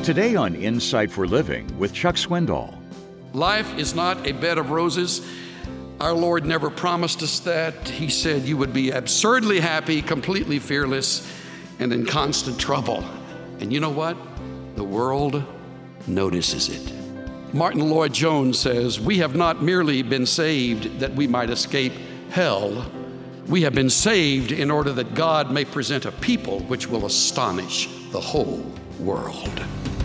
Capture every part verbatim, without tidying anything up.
Today on Insight for Living with Chuck Swindoll. Life is not a bed of roses. Our Lord never promised us that. He said you would be absurdly happy, completely fearless, and in constant trouble. And you know what? The world notices it. Martin Lloyd-Jones says, "We have not merely been saved that we might escape hell. We have been saved in order that God may present a people which will astonish the whole world."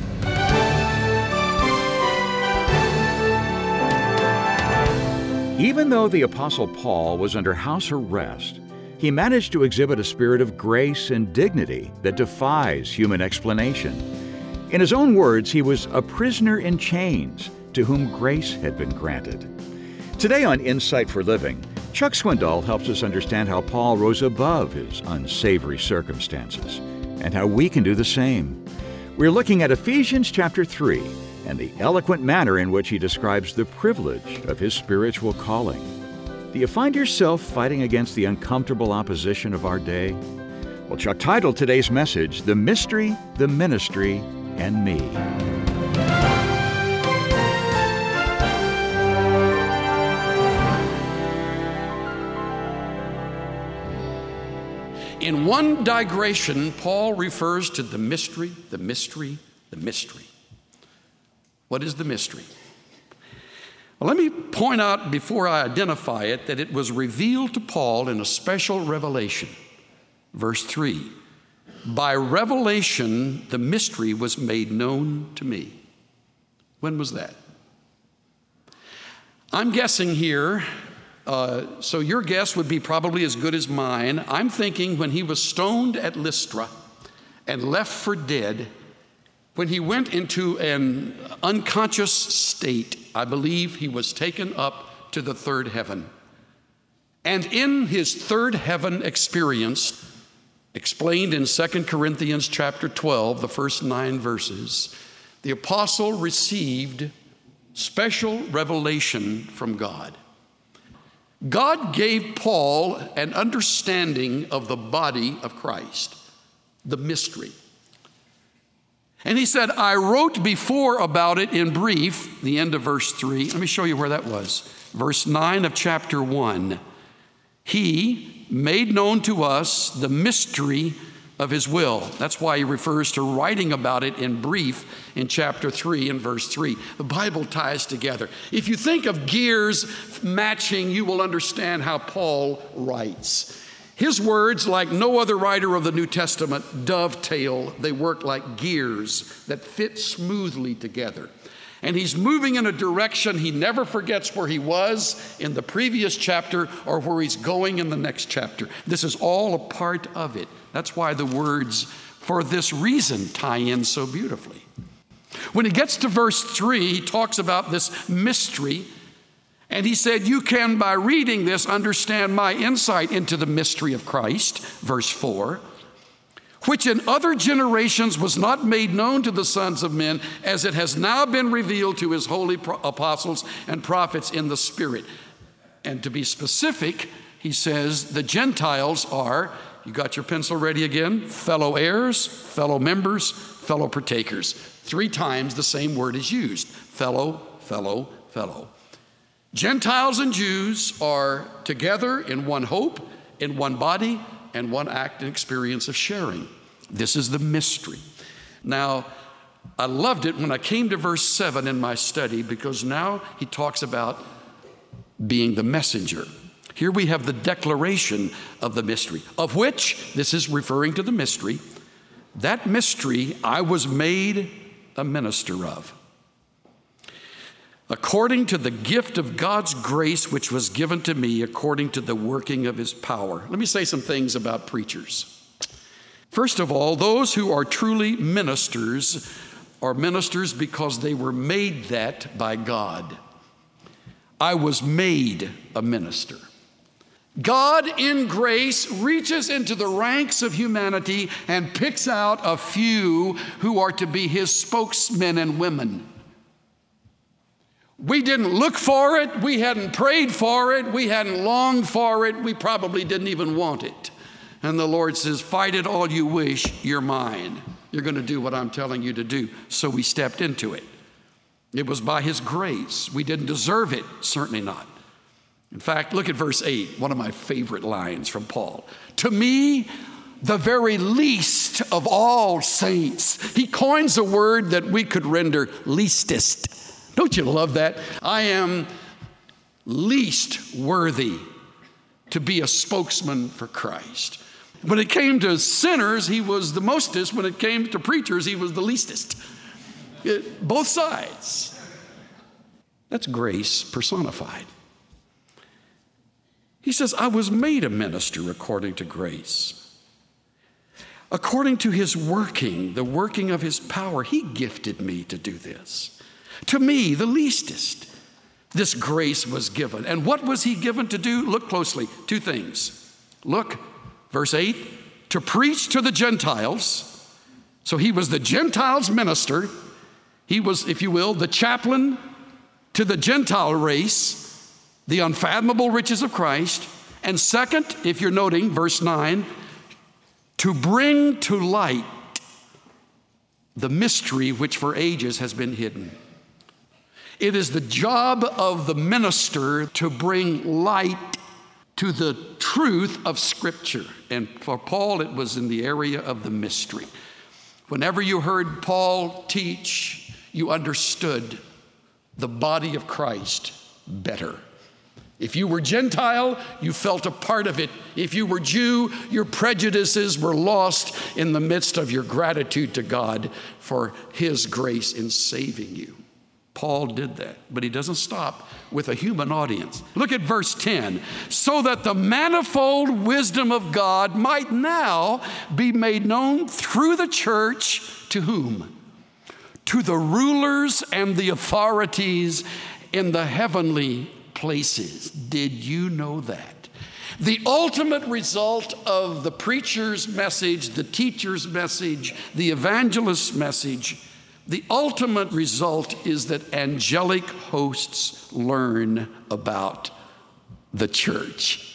Even though the Apostle Paul was under house arrest, he managed to exhibit a spirit of grace and dignity that defies human explanation. In his own words, he was a prisoner in chains to whom grace had been granted. Today on Insight for Living, Chuck Swindoll helps us understand how Paul rose above his unsavory circumstances and how we can do the same. We're looking at Ephesians chapter three and the eloquent manner in which he describes the privilege of his spiritual calling. Do you find yourself fighting against the uncomfortable opposition of our day? Well, Chuck titled today's message, "The Mystery, the Ministry, and Me." In one digression, Paul refers to the mystery, the mystery, the mystery. What is the mystery? Well, let me point out before I identify it that it was revealed to Paul in a special revelation. Verse three, "By revelation the mystery was made known to me." When was that? I'm guessing here, uh, so your guess would be probably as good as mine. I'm thinking when he was stoned at Lystra and left for dead, when he went into an unconscious state, I believe he was taken up to the third heaven. And in his third heaven experience, explained in Second Corinthians chapter twelve, the first nine verses, the apostle received special revelation from God. God gave Paul an understanding of the body of Christ, the mystery. And he said, "I wrote before about it in brief," the end of verse three. Let me show you where that was. Verse nine of chapter one. "He made known to us the mystery of his will." That's why he refers to writing about it in brief in chapter three and verse three. The Bible ties together. If you think of gears matching, you will understand how Paul writes. His words, like no other writer of the New Testament, dovetail. They work like gears that fit smoothly together. And he's moving in a direction he never forgets where he was in the previous chapter or where he's going in the next chapter. This is all a part of it. That's why the words "for this reason" tie in so beautifully. When he gets to verse three, he talks about this mystery. And he said, "You can, by reading this, understand my insight into the mystery of Christ," verse four, "which in other generations was not made known to the sons of men, as it has now been revealed to his holy pro- apostles and prophets in the Spirit." And to be specific, he says the Gentiles are, you got your pencil ready again, fellow heirs, fellow members, fellow partakers. Three times the same word is used, fellow, fellow, fellow. Gentiles and Jews are together in one hope, in one body, and one act and experience of sharing. This is the mystery. Now, I loved it when I came to verse seven in my study, because now he talks about being the messenger. Here we have the declaration of the mystery, of which, this is referring to the mystery, that mystery I was made a minister of, according to the gift of God's grace, which was given to me according to the working of his power. Let me say some things about preachers. First of all, those who are truly ministers are ministers because they were made that by God. I was made a minister. God in grace reaches into the ranks of humanity and picks out a few who are to be his spokesmen and women. We didn't look for it. We hadn't prayed for it. We hadn't longed for it. We probably didn't even want it. And the Lord says, "Fight it all you wish, you're mine." You're going to do what I'm telling you to do. So we stepped into it. It was by his grace. We didn't deserve it, certainly not. In fact, look at verse eight, one of my favorite lines from Paul. To me, the very least of all saints. He coins a word that we could render leastest. Don't you love that? I am least worthy to be a spokesman for Christ. When it came to sinners, he was the mostest. When it came to preachers, he was the leastest. It, both sides. That's grace personified. He says, I was made a minister according to grace. According to his working, the working of his power, he gifted me to do this. To me, the leastest, this grace was given. And what was he given to do? Look closely. Two things. Look, verse eight, to preach to the Gentiles. So he was the Gentiles' minister. He was, if you will, the chaplain to the Gentile race, the unfathomable riches of Christ. And second, if you're noting, verse nine, to bring to light the mystery which for ages has been hidden. It is the job of the minister to bring light to the truth of Scripture. And for Paul, it was in the area of the mystery. Whenever you heard Paul teach, you understood the body of Christ better. If you were Gentile, you felt a part of it. If you were Jew, your prejudices were lost in the midst of your gratitude to God for his grace in saving you. Paul did that, but he doesn't stop with a human audience. Look at verse ten. So that the manifold wisdom of God might now be made known through the church to whom? To the rulers and the authorities in the heavenly places. Did you know that? The ultimate result of the preacher's message, the teacher's message, the evangelist's message, the ultimate result is that angelic hosts learn about the church.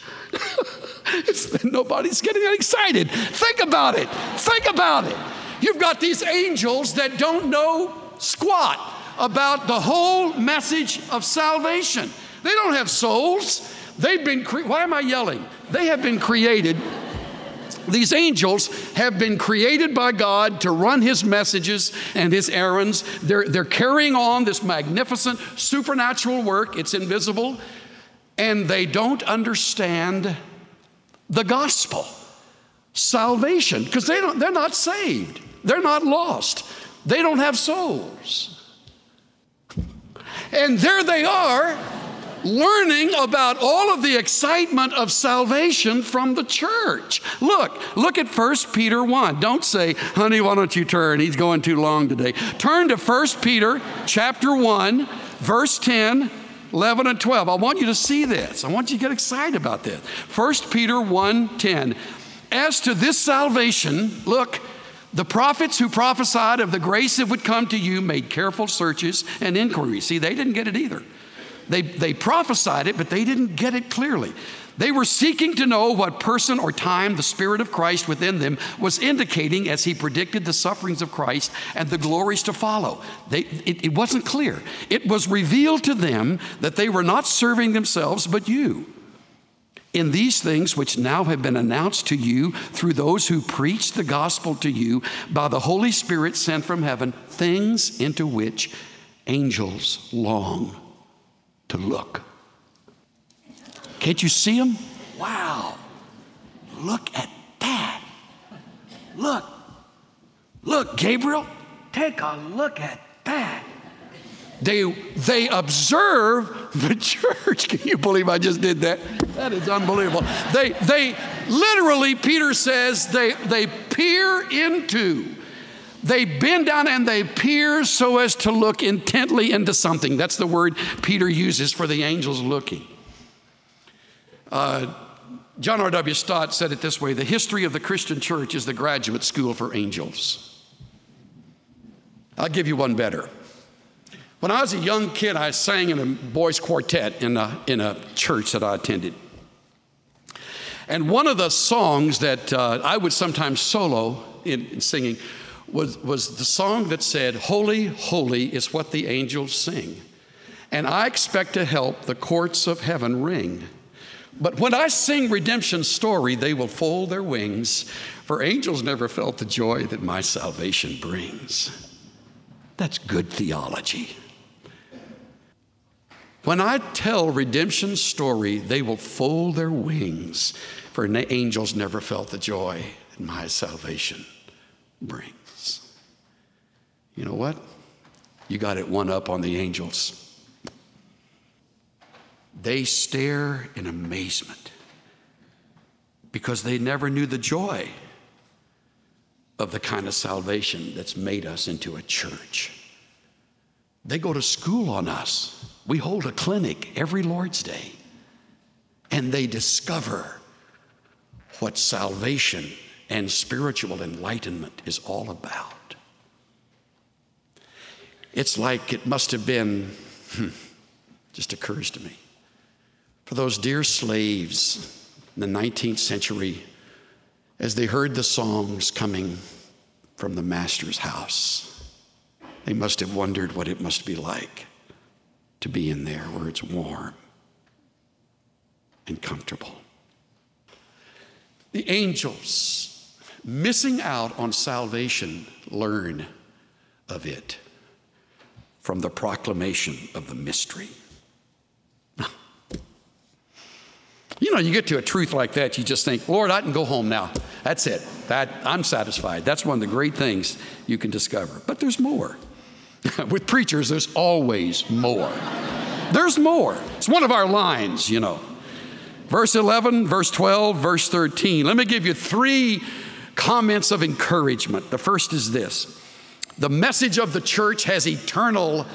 Nobody's getting excited. Think about it. Think about it. You've got these angels that don't know squat about the whole message of salvation. They don't have souls. They've been, cre- why am I yelling? They have been created. These angels have been created by God to run his messages and his errands. They're, they're carrying on this magnificent supernatural work. It's invisible. And they don't understand the gospel, salvation, because they don't, they're not saved. They're not lost. They don't have souls. And there they are, learning about all of the excitement of salvation from the church. Look, look at First Peter one. Don't say, honey, why don't you turn? He's going too long today. Turn to First Peter chapter one, verse ten, eleven, and twelve. I want you to see this. I want you to get excited about this. First Peter one, ten. As to this salvation, look, the prophets who prophesied of the grace that would come to you made careful searches and inquiries. See, they didn't get it either. They, they prophesied it, but they didn't get it clearly. They were seeking to know what person or time the Spirit of Christ within them was indicating as he predicted the sufferings of Christ and the glories to follow. They, it, it wasn't clear. It was revealed to them that they were not serving themselves, but you. In these things which now have been announced to you through those who preach the gospel to you by the Holy Spirit sent from heaven, things into which angels long to look. Can't you see them? Wow. Look at that. Look. Look, Gabriel, take a look at that. They, they observe the church. Can you believe I just did that? That is unbelievable. They, they literally, Peter says, they, they peer into. They bend down and they peer so as to look intently into something. That's the word Peter uses for the angels looking. Uh, John R W Stott said it this way: the history of the Christian church is the graduate school for angels. I'll give you one better. When I was a young kid, I sang in a boys' quartet in a, in a church that I attended. And one of the songs that uh, I would sometimes solo in, in singing was, was the song that said, "Holy, holy is what the angels sing, and I expect to help the courts of heaven ring. But when I sing redemption's story, they will fold their wings, for angels never felt the joy that my salvation brings." That's good theology. When I tell redemption's story, they will fold their wings, for angels never felt the joy that my salvation brings. You know what? You got it one up on the angels. They stare in amazement because they never knew the joy of the kind of salvation that's made us into a church. They go to school on us. We hold a clinic every Lord's Day, and they discover what salvation and spiritual enlightenment is all about. It's like it must have been, hmm, just occurs to me, for those dear slaves in the nineteenth century, as they heard the songs coming from the master's house, they must have wondered what it must be like to be in there where it's warm and comfortable. The angels, missing out on salvation, learn of it from the proclamation of the mystery. You know, you get to a truth like that, you just think, Lord, I can go home now. That's it. That, I'm satisfied. That's one of the great things you can discover. But there's more. With preachers, there's always more. There's more. It's one of our lines, you know. Verse eleven, verse twelve, verse thirteen. Let me give you three comments of encouragement. The first is this: the message of the church has eternal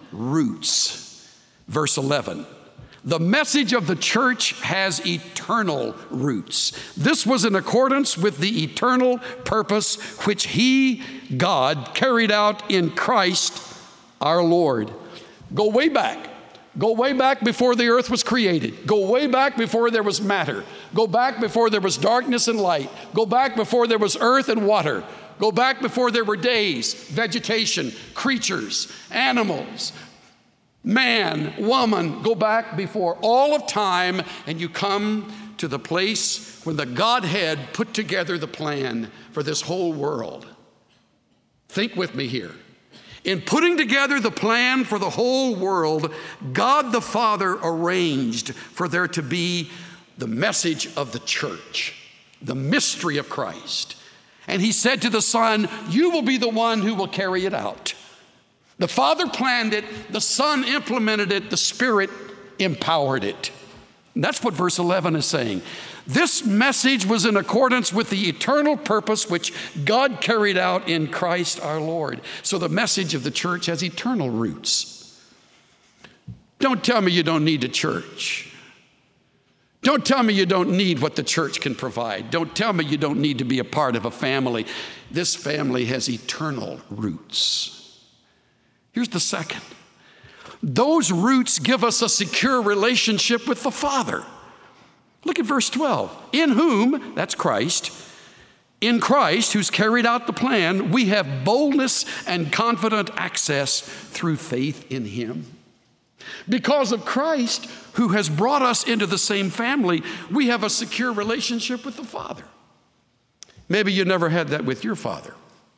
roots. Verse eleven. The message of the church has eternal roots. This was in accordance with the eternal purpose which He, God, carried out in Christ our Lord. Go way back. Go way back before the earth was created. Go way back before there was matter. Go back before there was darkness and light. Go back before there was earth and water. Go back before there were days, vegetation, creatures, animals, man, woman. Go back before all of time, and you come to the place when the Godhead put together the plan for this whole world. Think with me here. In putting together the plan for the whole world, God the Father arranged for there to be the message of the church, the mystery of Christ. And He said to the Son, you will be the one who will carry it out. The Father planned it, the Son implemented it, the Spirit empowered it. And that's what verse eleven is saying. This message was in accordance with the eternal purpose which God carried out in Christ our Lord. So the message of the church has eternal roots. Don't tell me you don't need a church. Don't tell me you don't need what the church can provide. Don't tell me you don't need to be a part of a family. This family has eternal roots. Here's the second. Those roots give us a secure relationship with the Father. Look at verse twelve. In whom, that's Christ, in Christ, who's carried out the plan, we have boldness and confident access through faith in Him. Because of Christ, who has brought us into the same family, we have a secure relationship with the Father. Maybe you never had that with your father.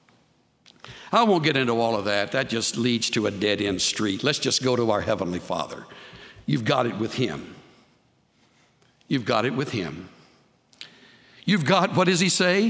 I won't get into all of that. That just leads to a dead-end street. Let's just go to our Heavenly Father. You've got it with Him. You've got it with Him. You've got, what does He say?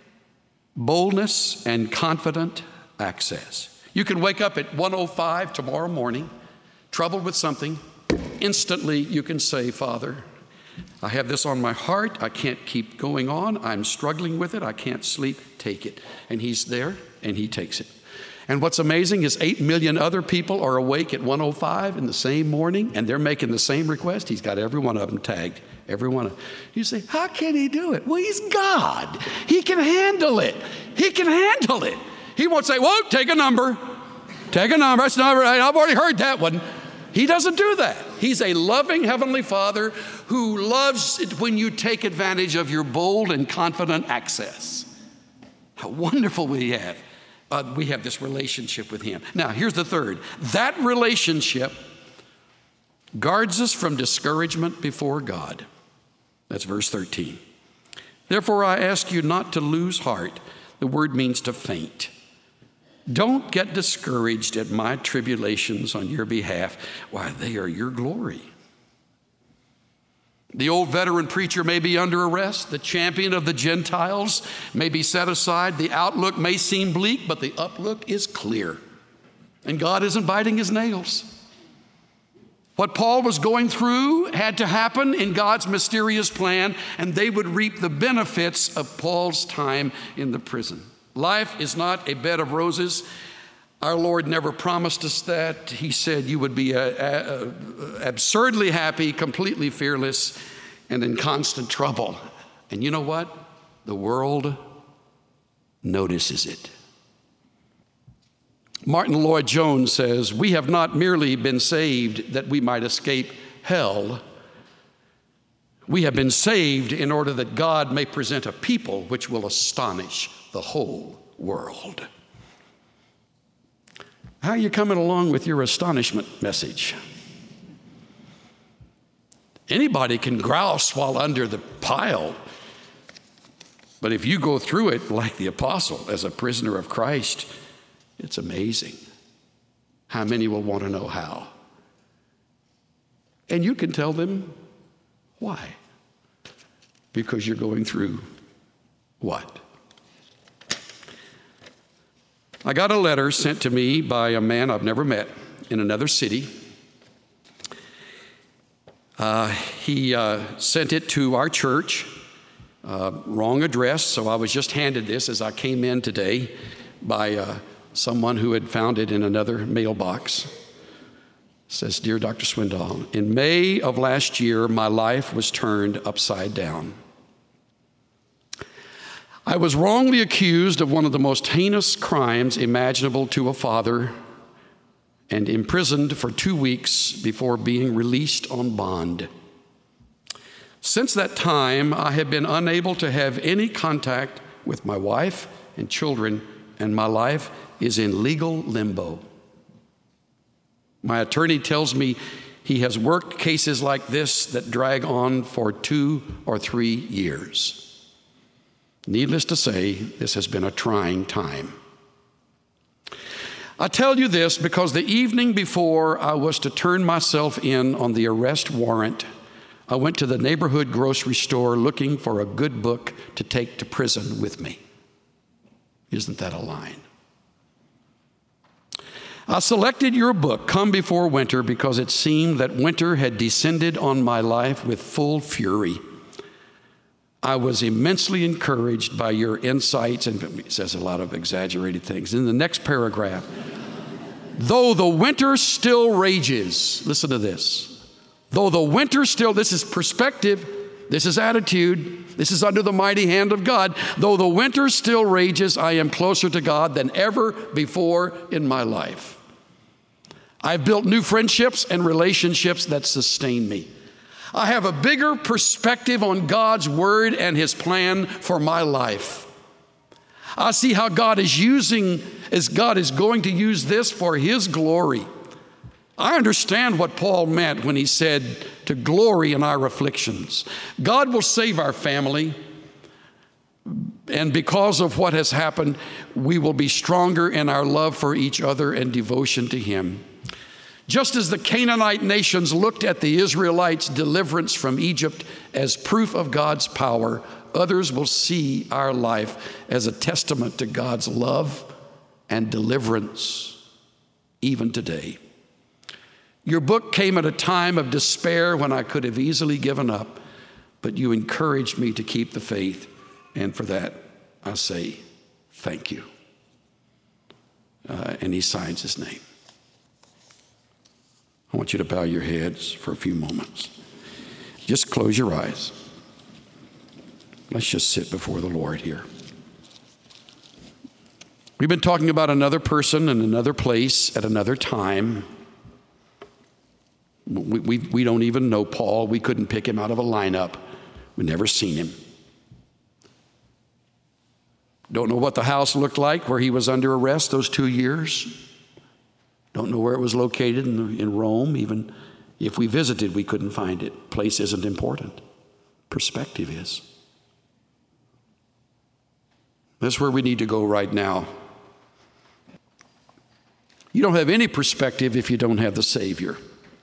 Boldness and confident access. You can wake up at one oh five tomorrow morning, troubled with something. Instantly, you can say, Father, I have this on my heart. I can't keep going on. I'm struggling with it. I can't sleep. Take it. And He's there, and He takes it. And what's amazing is eight million other people are awake at one oh five in the same morning, and they're making the same request. He's got every one of them tagged. Every one of them. You say, how can He do it? Well, He's God. He can handle it. He can handle it. He won't say, whoa, take a number. Take a number. That's not right. I've already heard that one. He doesn't do that. He's a loving Heavenly Father who loves it when you take advantage of your bold and confident access. How wonderful we have uh, we have this relationship with him. Now, here's the third. That relationship guards us from discouragement before God. That's verse thirteen. Therefore, I ask you not to lose heart. The word means to faint. Don't get discouraged at my tribulations on your behalf. Why, they are your glory. The old veteran preacher may be under arrest. The champion of the Gentiles may be set aside. The outlook may seem bleak, but the uplook is clear. And God isn't biting his nails. What Paul was going through had to happen in God's mysterious plan, and they would reap the benefits of Paul's time in the prison. Life is not a bed of roses. Our Lord never promised us that. He said you would be a, a, a, absurdly happy, completely fearless, and in constant trouble. And you know what? The world notices it. Martin Lloyd-Jones says, we have not merely been saved that we might escape hell. We have been saved in order that God may present a people which will astonish the whole world. How are you coming along with your astonishment message? Anybody can grouse while under the pile. But if you go through it like the apostle as a prisoner of Christ, it's amazing how many will want to know how. And you can tell them why. Because you're going through what? I got a letter sent to me by a man I've never met in another city. Uh, he uh, sent it to our church, uh, wrong address, so I was just handed this as I came in today by uh, someone who had found it in another mailbox. It says, Dear Doctor Swindoll, in May of last year, my life was turned upside down. I was wrongly accused of one of the most heinous crimes imaginable to a father and imprisoned for two weeks before being released on bond. Since that time, I have been unable to have any contact with my wife and children, and my life is in legal limbo. My attorney tells me he has worked cases like this that drag on for two or three years. Needless to say, this has been a trying time. I tell you this because the evening before I was to turn myself in on the arrest warrant, I went to the neighborhood grocery store looking for a good book to take to prison with me. Isn't that a line? I selected your book, Come Before Winter, because it seemed that winter had descended on my life with full fury. I was immensely encouraged by your insights, and it says a lot of exaggerated things. In the next paragraph, though the winter still rages, listen to this. Though the winter still, this is perspective, this is attitude, this is under the mighty hand of God. Though the winter still rages, I am closer to God than ever before in my life. I've built new friendships and relationships that sustain me. I have a bigger perspective on God's word and his plan for my life. I see how God is using, as God is going to use this for his glory. I understand what Paul meant when he said to glory in our afflictions. God will save our family, and because of what has happened, we will be stronger in our love for each other and devotion to him. Just as the Canaanite nations looked at the Israelites' deliverance from Egypt as proof of God's power, others will see our life as a testament to God's love and deliverance, even today. Your book came at a time of despair when I could have easily given up, but you encouraged me to keep the faith, and for that I say thank you. Uh, and he signs his name. I want you to bow your heads for a few moments. Just close your eyes. Let's just sit before the Lord here. We've been talking about another person in another place at another time. We, we, we don't even know Paul. We couldn't pick him out of a lineup. We've never seen him. Don't know what the house looked like where he was under arrest those two years. Don't know where it was located in, in Rome. Even if we visited, we couldn't find it. Place isn't important. Perspective is. That's where we need to go right now. You don't have any perspective if you don't have the Savior.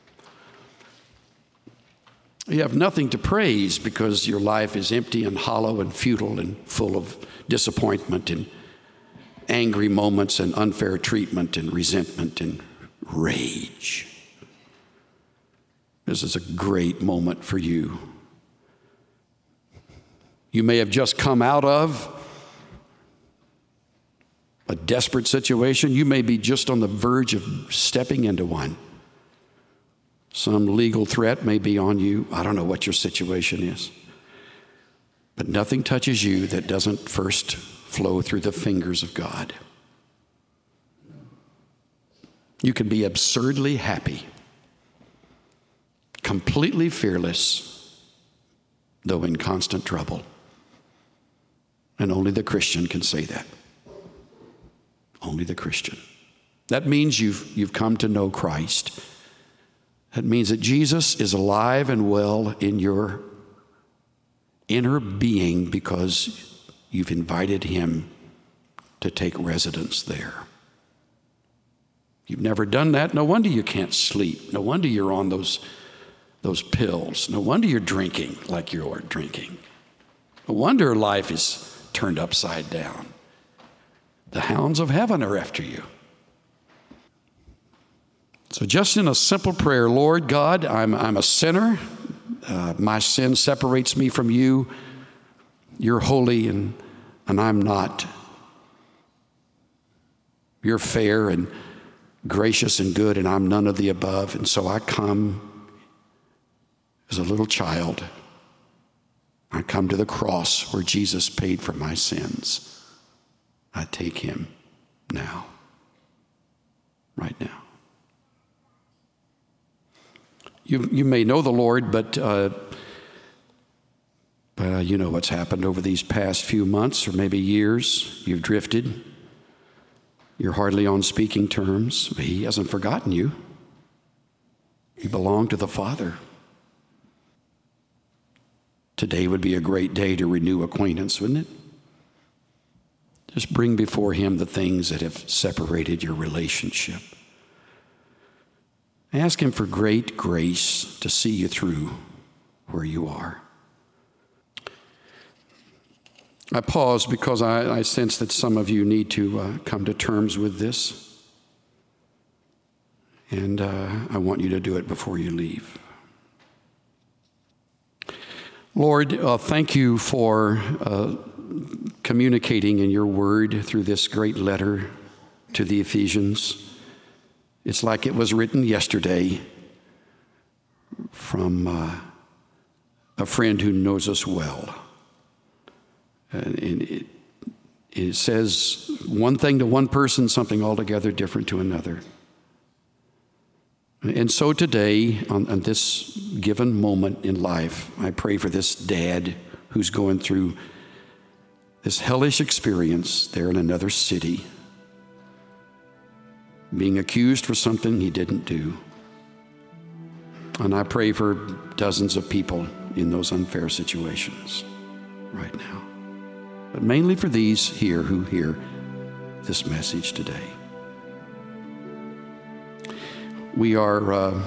You have nothing to praise because your life is empty and hollow and futile and full of disappointment and angry moments and unfair treatment and resentment and rage. This is a great moment for you. You may have just come out of a desperate situation. You may be just on the verge of stepping into one. Some legal threat may be on you. I don't know what your situation is. But nothing touches you that doesn't first flow through the fingers of God. You can be absurdly happy, completely fearless, though in constant trouble. And only the Christian can say that. Only the Christian. That means you've, you've come to know Christ. That means that Jesus is alive and well in your inner being because you've invited him to take residence there. You've never done that. No wonder you can't sleep. No wonder you're on those, those pills. No wonder you're drinking like you're drinking. No wonder life is turned upside down. The hounds of heaven are after you. So just in a simple prayer, Lord God, I'm, I'm a sinner. Uh, my sin separates me from you. You're holy and, and I'm not. You're fair and gracious and good and I'm none of the above. And so I come as a little child. I come to the cross where Jesus paid for my sins. I take him now, right now. You, you may know the Lord, but uh, uh, you know what's happened over these past few months or maybe years. You've drifted. You're hardly on speaking terms. He hasn't forgotten you. You belong to the Father. Today would be a great day to renew acquaintance, wouldn't it? Just bring before him the things that have separated your relationship. Ask him for great grace to see you through where you are. I pause because I, I sense that some of you need to uh, come to terms with this. And uh, I want you to do it before you leave. Lord, uh, thank you for uh, communicating in your word through this great letter to the Ephesians. It's like it was written yesterday from uh, a friend who knows us well. And it, it says one thing to one person, something altogether different to another. And so today, on, on this given moment in life, I pray for this dad who's going through this hellish experience there in another city, being accused for something he didn't do. And I pray for dozens of people in those unfair situations right now. But mainly for these here who hear this message today. We are, uh,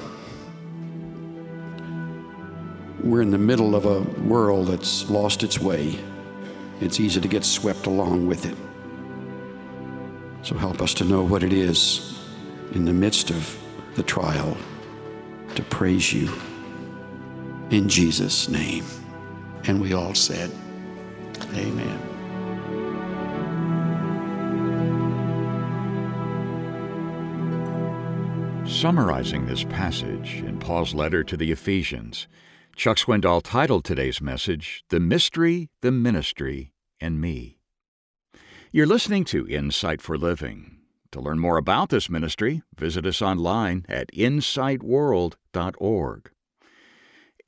we're in the middle of a world that's lost its way. It's easy to get swept along with it. So help us to know what it is in the midst of the trial to praise you in Jesus' name. And we all said, amen. Summarizing this passage in Paul's letter to the Ephesians, Chuck Swindoll titled today's message, The Mystery, the Ministry, and Me. You're listening to Insight for Living. To learn more about this ministry, visit us online at insight world dot org.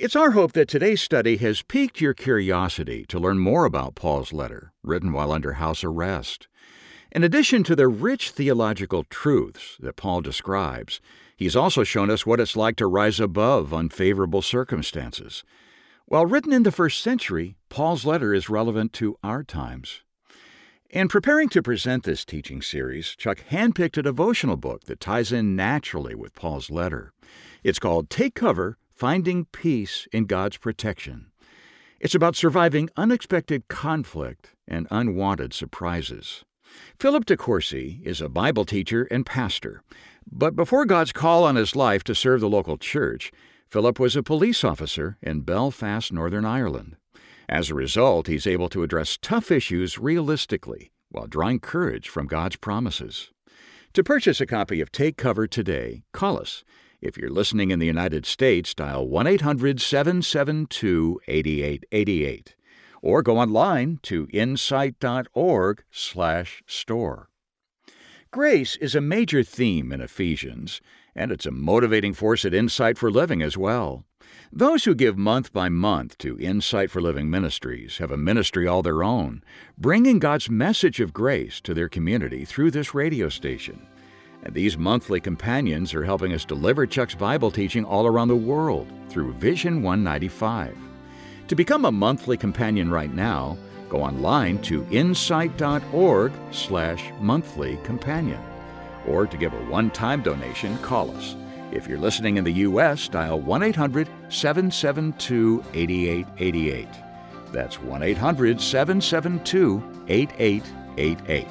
It's our hope that today's study has piqued your curiosity to learn more about Paul's letter, written while under house arrest. In addition to the rich theological truths that Paul describes, he's also shown us what it's like to rise above unfavorable circumstances. While written in the first century, Paul's letter is relevant to our times. In preparing to present this teaching series, Chuck handpicked a devotional book that ties in naturally with Paul's letter. It's called Take Cover, Finding Peace in God's Protection. It's about surviving unexpected conflict and unwanted surprises. Philip DeCourcy is a Bible teacher and pastor, but before God's call on his life to serve the local church, Philip was a police officer in Belfast, Northern Ireland. As a result, he's able to address tough issues realistically while drawing courage from God's promises. To purchase a copy of Take Cover today, call us. If you're listening in the United States, dial one eight hundred seven seven two eight eight eight eight or go online to insight dot org slash store. Grace is a major theme in Ephesians, and it's a motivating force at Insight for Living as well. Those who give month by month to Insight for Living Ministries have a ministry all their own, bringing God's message of grace to their community through this radio station. And these monthly companions are helping us deliver Chuck's Bible teaching all around the world through Vision one ninety-five. To become a monthly companion right now, go online to insight dot org slash monthly companion. Or to give a one-time donation, call us. If you're listening in the U S, dial one eight hundred seven seven two eight eight eight eight. That's one eight hundred seven seven two eight eight eight eight.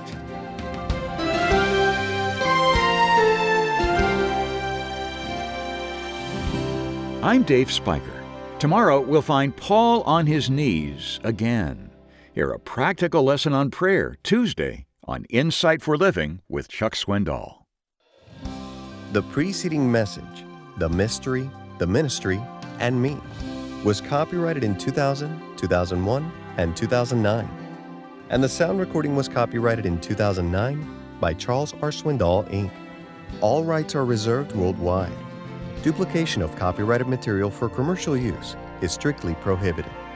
I'm Dave Spiker. Tomorrow we'll find Paul on his knees again. Hear a practical lesson on prayer Tuesday on Insight for Living with Chuck Swindoll. The preceding message, The Mystery, The Ministry, and Me, was copyrighted in two thousand, two thousand one, and two thousand nine. And the sound recording was copyrighted in two thousand nine by Charles R. Swindoll, Incorporated. All rights are reserved worldwide. Duplication of copyrighted material for commercial use is strictly prohibited.